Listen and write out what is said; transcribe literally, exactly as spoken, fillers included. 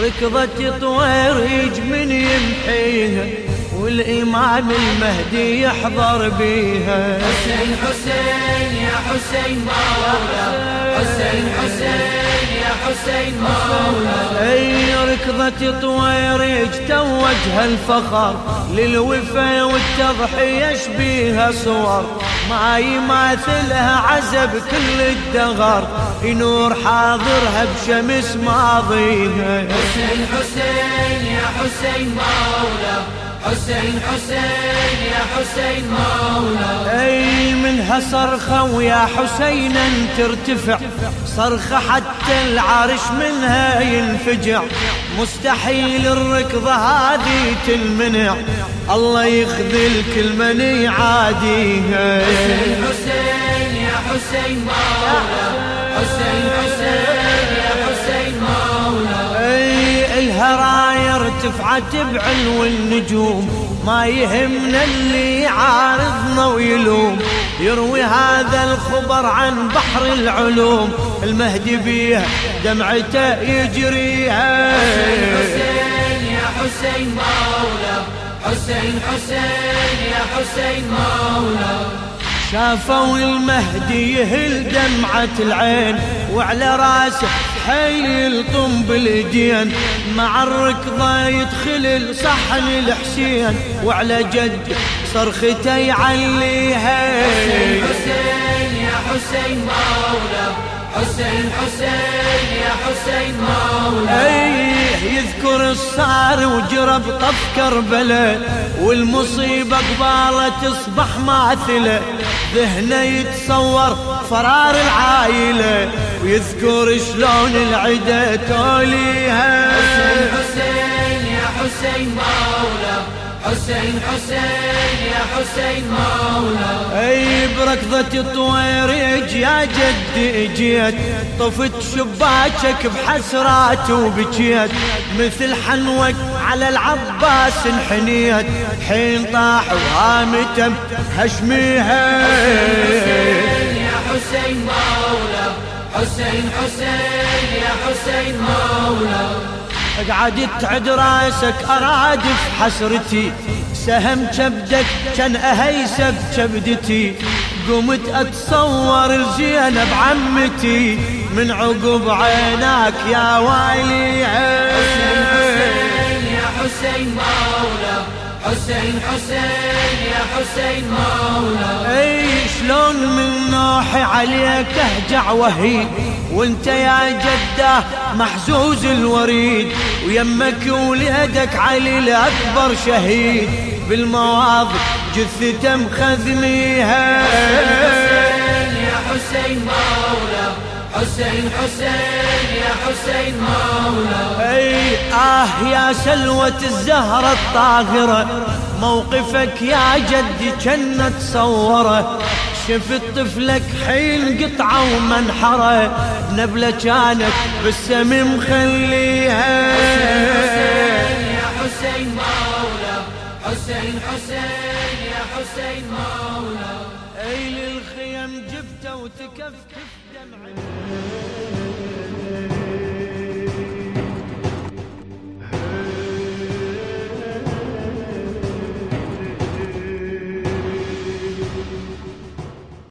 ركضت طويرج من يمحيها والإمام المهدي يحضر بيها. حسين حسين يا حسين مولا، حسين حسين يا حسين مولا. اي ركضت طويرج توجها الفخر للوفا والتضحية يشبيها صور ما يماثلها عزب كل الدهر ينور حاضرها بشمس ماضيها. حسين حسين يا حسين مولا، حسين حسين يا حسين مولا. اي منها صرخة ويا حسين ترتفع صرخة حتى العرش منها ينفجع مستحيل الركضة هذه تنمنع الله يخذل كل من يعاديها. حسين حسين يا حسين مولا، حسين حسين يا حسين مولا. اي الهرايا ارتفعت بعلو النجوم ما يهمنا اللي يعارضنا ويلوم يروي هذا الخبر عن بحر العلوم المهدي بيه دمعته يجريها. حسين حسين يا حسين مولا، حسين حسين يا حسين مولا. شافوا المهدي يهل دمعة العين وعلى راسه حيل يلطم بالايدين مع الركضة يدخل صحن الحسين وعلى جد صرخته يعليها. حسين حسين يا حسين مولا، حسين حسين يا حسين مولا. ايه يذكر الصار وجرب طف كربلاء والمصيبة قباله تصبح ماثلة ذهنه يتصور فرار العايلة ويذكر شلون العدا توليها. حسين حسين يا حسين مولا، حسين حسين يا حسين مولا. اي بركضة طويرج يا جد اجيت طفت شباكك بحسرات وبكيت مثل حنوك على العباس انحنيت حين طاح وهامته هشميها. حسين يا حسين مولا، حسين حسين يا حسين مولا. قعدت تعد راسك ارادف حسرتي سهم كبدك كان اهيسب كبدتي قمت اتصور الزينب عمتي من عقب عيناك يا ويلي. حسين حسين يا حسين مولا، حسين حسين يا حسين مولا. اي شلون من نوحي عليك اهجع وهيد وانت يا جده محزوز الوريد ويمك وليدك علي الاكبر شهيد بالمواضع جثته مخذنيها. حسين يا حسين مولا، حسين حسين يا حسين مولا. اي اه يا سلوة الزهرة الطاهرة موقفك يا جدي كنا تصوره شفت طفلك حين قطعة ومنحرة نبلة كانت بالسم مخليها. حسين يا حسين مولا، حسين حسين يا حسين مولا. اي للخيم جبته وتكفكف دمعي.